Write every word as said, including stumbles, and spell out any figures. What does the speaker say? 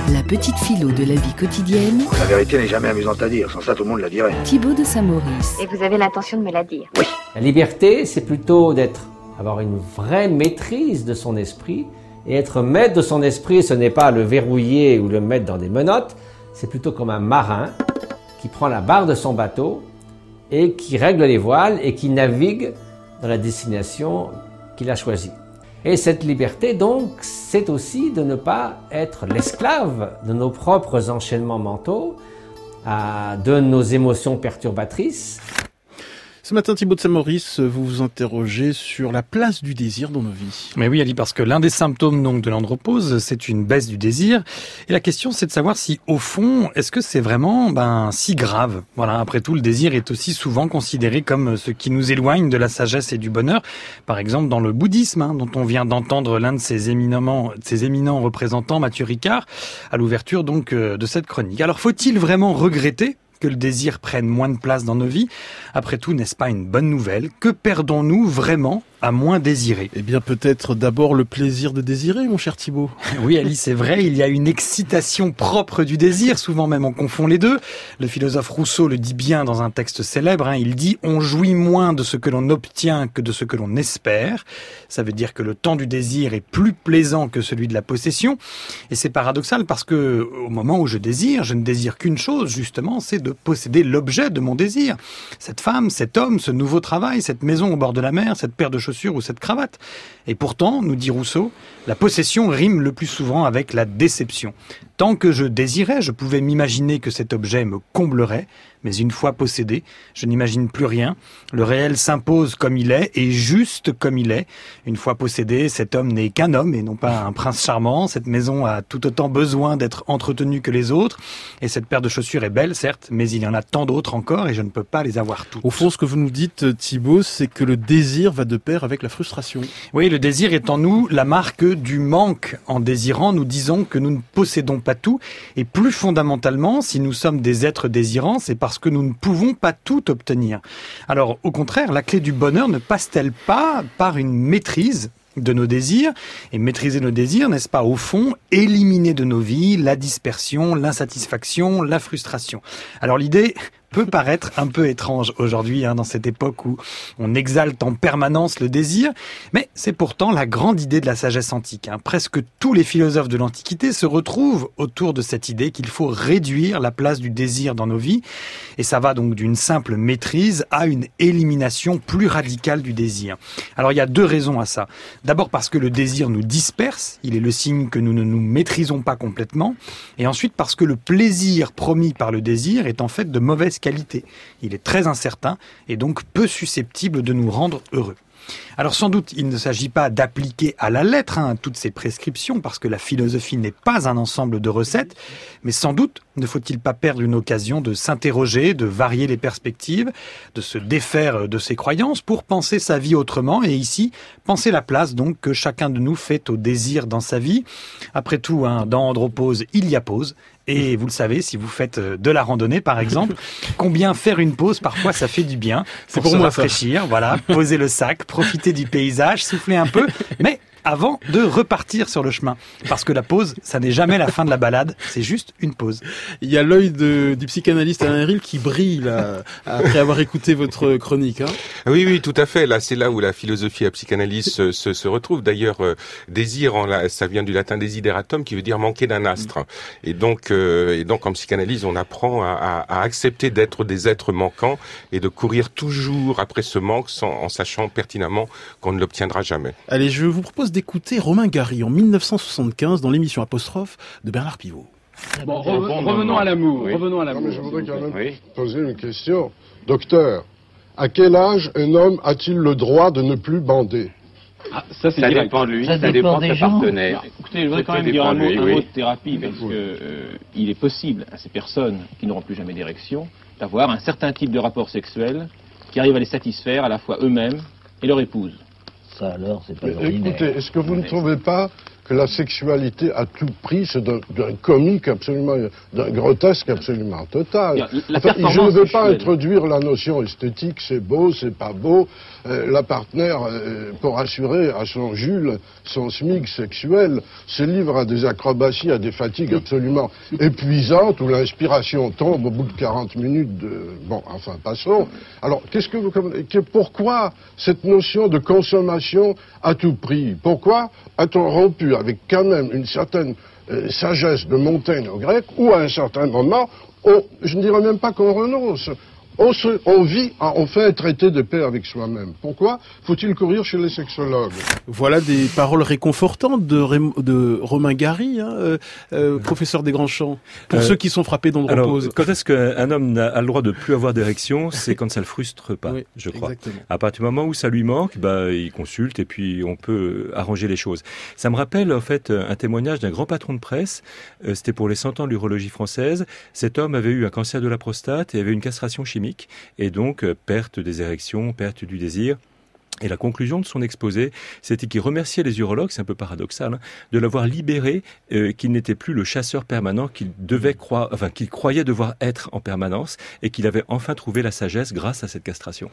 La petite philo de la vie quotidienne. La vérité n'est jamais amusante à dire, sans ça tout le monde la dirait. Thibaut de Saint-Maurice. Et vous avez l'intention de me la dire? Oui. La liberté, c'est plutôt d'être, avoir une vraie maîtrise de son esprit. Et être maître de son esprit, ce n'est pas le verrouiller ou le mettre dans des menottes, c'est plutôt comme un marin qui prend la barre de son bateau et qui règle les voiles et qui navigue dans la destination qu'il a choisie. Et cette liberté, donc, c'est aussi de ne pas être l'esclave de nos propres enchaînements mentaux, de nos émotions perturbatrices. Ce matin, Thibaut de Saint-Maurice, vous vous interrogez sur la place du désir dans nos vies. Mais oui, Ali, parce que l'un des symptômes donc de l'andropause, c'est une baisse du désir. Et la question, c'est de savoir si, au fond, est-ce que c'est vraiment ben si grave? Voilà, après tout, le désir est aussi souvent considéré comme ce qui nous éloigne de la sagesse et du bonheur. Par exemple, dans le bouddhisme, hein, dont on vient d'entendre l'un de ses éminemment, de ses éminents représentants, Mathieu Ricard, à l'ouverture donc de cette chronique. Alors, faut-il vraiment regretter que le désir prenne moins de place dans nos vies? Après tout, n'est-ce pas une bonne nouvelle? Que perdons-nous vraiment à moins désirer? Eh bien, peut-être d'abord le plaisir de désirer, mon cher Thibaut. Oui, Ali, c'est vrai, il y a une excitation propre du désir, souvent même on confond les deux. Le philosophe Rousseau le dit bien dans un texte célèbre, hein, il dit « On jouit moins de ce que l'on obtient que de ce que l'on espère ». Ça veut dire que le temps du désir est plus plaisant que celui de la possession. Et c'est paradoxal parce que au moment où je désire, je ne désire qu'une chose, justement, c'est de posséder l'objet de mon désir. Cette femme, cet homme, ce nouveau travail, cette maison au bord de la mer, cette paire de chaussures ou cette cravate. Et pourtant, nous dit Rousseau, la possession rime le plus souvent avec la déception. Tant que je désirais, je pouvais m'imaginer que cet objet me comblerait, mais une fois possédé, je n'imagine plus rien. Le réel s'impose comme il est, et juste comme il est. Une fois possédé, cet homme n'est qu'un homme et non pas un prince charmant. Cette maison a tout autant besoin d'être entretenue que les autres. Et cette paire de chaussures est belle, certes, mais il y en a tant d'autres encore et je ne peux pas les avoir toutes. Au fond, ce que vous nous dites, Thibaut, c'est que le désir va de pair avec la frustration. Oui, le désir est en nous la marque du manque. En désirant, nous disons que nous ne possédons pas tout. Et plus fondamentalement, si nous sommes des êtres désirants, c'est parce que nous ne pouvons pas tout obtenir. Alors, au contraire, la clé du bonheur ne passe-t-elle pas par une maîtrise de nos désirs? Et maîtriser nos désirs, n'est-ce pas, au fond, éliminer de nos vies la dispersion, l'insatisfaction, la frustration? Alors l'idée peut paraître un peu étrange aujourd'hui, hein, dans cette époque où on exalte en permanence le désir, mais c'est pourtant la grande idée de la sagesse antique. Hein. Presque tous les philosophes de l'Antiquité se retrouvent autour de cette idée qu'il faut réduire la place du désir dans nos vies, et ça va donc d'une simple maîtrise à une élimination plus radicale du désir. Alors il y a deux raisons à ça. D'abord parce que le désir nous disperse, il est le signe que nous ne nous maîtrisons pas complètement, et ensuite parce que le plaisir promis par le désir est en fait de mauvaise qualité. Il est très incertain et donc peu susceptible de nous rendre heureux. Alors sans doute, il ne s'agit pas d'appliquer à la lettre hein, toutes ces prescriptions, parce que la philosophie n'est pas un ensemble de recettes, mais sans doute ne faut-il pas perdre une occasion de s'interroger, de varier les perspectives, de se défaire de ses croyances pour penser sa vie autrement, et ici, penser la place donc que chacun de nous fait au désir dans sa vie. Après tout, hein, dans Andropause, il y a pause. Et vous le savez, si vous faites de la randonnée, par exemple, combien faire une pause, parfois, ça fait du bien. C'est pour, pour se moi, rafraîchir, ça. Voilà, poser le sac, profiter du paysage, souffler un peu, mais avant de repartir sur le chemin. Parce que la pause, ça n'est jamais la fin de la balade, c'est juste une pause. Il y a l'œil de, du psychanalyste Alain Héril qui brille, là, après avoir écouté votre chronique. Hein. Oui, oui, tout à fait. Là, c'est là où la philosophie et la psychanalyse se, se, se retrouvent. D'ailleurs, euh, désir, en la, ça vient du latin desideratum, qui veut dire manquer d'un astre. Et donc, euh, et donc, en psychanalyse, on apprend à, à, à accepter d'être des êtres manquants et de courir toujours après ce manque sans, en sachant pertinemment qu'on ne l'obtiendra jamais. Allez, je vous propose d'écouter Romain Gary en mille neuf cent soixante-quinze dans l'émission Apostrophe de Bernard Pivot. Bon, re- revenons à l'amour. Oui. Revenons à l'amour. Non, mais je voudrais quand même oui. poser une question. Docteur, à quel âge un homme a-t-il le droit de ne plus bander? Ah, ça, c'est ça direct. dépend de lui, ça, ça, ça dépend, dépend de sa partenaire. Non, écoutez, je voudrais quand même dire un, mot, lui, un oui. mot de thérapie, parce que euh, il est possible à ces personnes qui n'auront plus jamais d'érection d'avoir un certain type de rapport sexuel qui arrive à les satisfaire à la fois eux-mêmes et leur épouse. Ça alors, c'est pas Mais ordinaire. écoutez, est-ce que vous ne trouvez pas que la sexualité à tout prix, c'est d'un, d'un comique absolument, d'un grotesque absolument total. La Enfin, je ne veux pas sexuelle. introduire la notion esthétique, c'est beau, c'est pas beau. Euh, la partenaire, euh, pour assurer à son Jules son SMIC sexuel, se livre à des acrobaties, à des fatigues absolument épuisantes, où l'inspiration tombe au bout de quarante minutes de... Bon, enfin, passons. Alors, qu'est-ce que vous... que- Pourquoi cette notion de consommation à tout prix? Pourquoi a-t-on rompu avec quand même une certaine euh, sagesse de Montaigne au grec, où à un certain moment, on, je ne dirais même pas qu'on renonce, on, se, on vit, on fait un traité de paix avec soi-même. Pourquoi faut-il courir chez les sexologues? Voilà des paroles réconfortantes de, Raym- de Romain Gary, hein, euh, euh, professeur des Grands Champs. Pour Euh, ceux qui sont frappés dans le Alors, repose. quand est-ce qu'un homme n'a- a le droit de plus avoir d'érection? C'est quand ça le frustre pas, Oui, je crois. exactement. À partir du moment où ça lui manque, bah, il consulte et puis on peut arranger les choses. Ça me rappelle en fait un témoignage d'un grand patron de presse. Euh, C'était pour les cent ans de l'urologie française. Cet homme avait eu un cancer de la prostate et avait une castration chimique et donc euh, perte des érections, perte du désir. Et la conclusion de son exposé, c'était qu'il remerciait les urologues, c'est un peu paradoxal, hein, de l'avoir libéré, euh, qu'il n'était plus le chasseur permanent qu'il devait croire, enfin qu'il croyait devoir être en permanence, et qu'il avait enfin trouvé la sagesse grâce à cette castration.